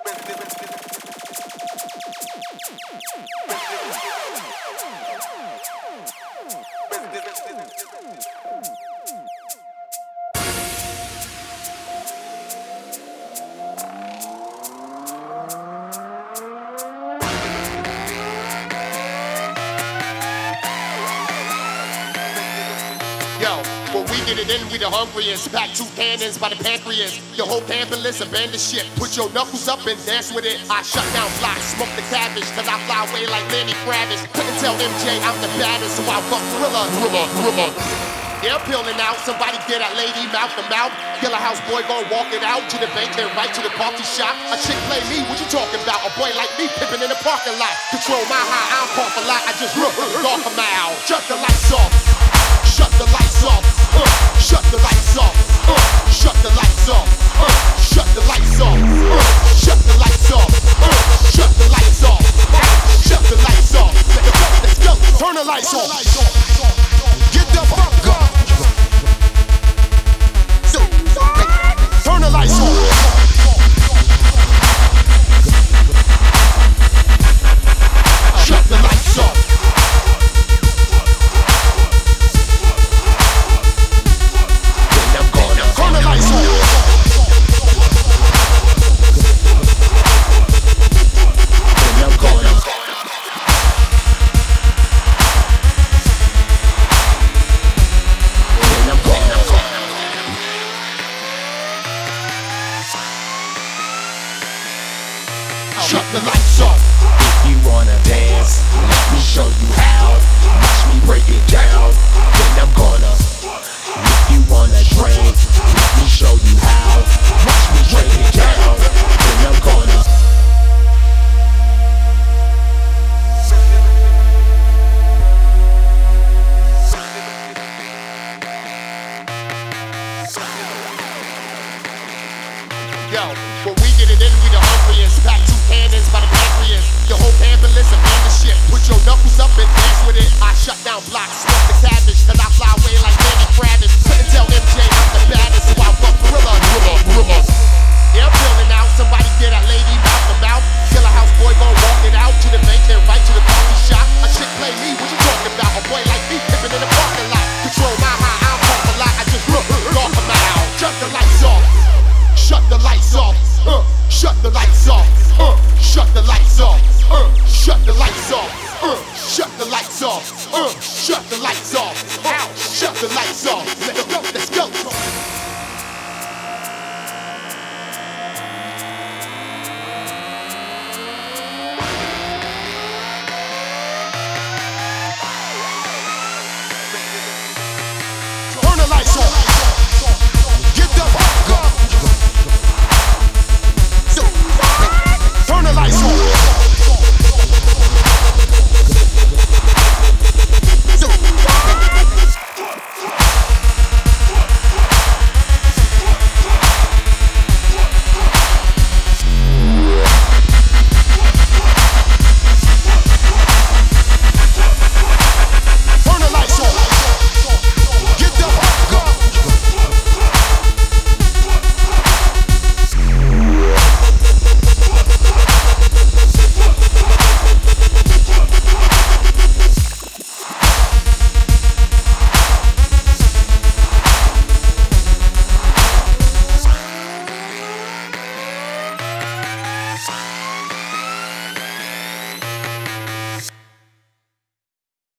Yo, when we get it in, we the hungriest. Pack 2 cannons by the pancreas. Your whole pamphlet, abandon shit. Put your knuckles up and dance with it. I shut down blocks, smoke the cabbage, cause I fly away like Lenny Kravitz. Couldn't tell MJ I'm the baddest, so I fuck Thriller. They're peeling out, somebody get that lady mouth to mouth. Killer house boy gon' walk it out to the bank and right to the coffee shop. A chick play me, what you talking about? A boy like me pimping in the parking lot. Control my high, I'll cough a lot. I just off a mouth. Shut the lights off. Shut the lights off. Shut the lights off. Shut the lights off. Shut the lights off. Shut the lights off. Shut the lights off. Shut the lights off. Let's go. Turn the lights off. Get the fuck up. Turn the lights off. Shut the lights off. Turn the lights off. Shut the lights off. If you wanna dance, let me show you how. Watch me break it down, then I'm gonna. If you wanna drink, let me show you how. Watch me break it down, then I'm gonna. Yo, when we get it in, we the hungriest. Pack 2 cannons by the pancreas. Your whole pamphlet, abandon shit. Put your knuckles up and dance with it. I shut down blocks, smoke the cabbage, cause I fly away like Lenny Kravitz. Couldn't tell MJ I'm the baddest, so I fuck Thriller. They're peeling out, somebody get that lady mouth to mouth. Killer house boy gon' walk it out to the bank and right to the coffee shop. A chick play me, what you talking about? A boy like me pimping in the parking lot. Control my high, I'll cough a lot. I just off a mouth. Shut the lights off. Shut the lights off. Shut the lights off. Shut the lights off. Shut the lights off. Shut the lights off. Shut the lights off. Shut the lights off.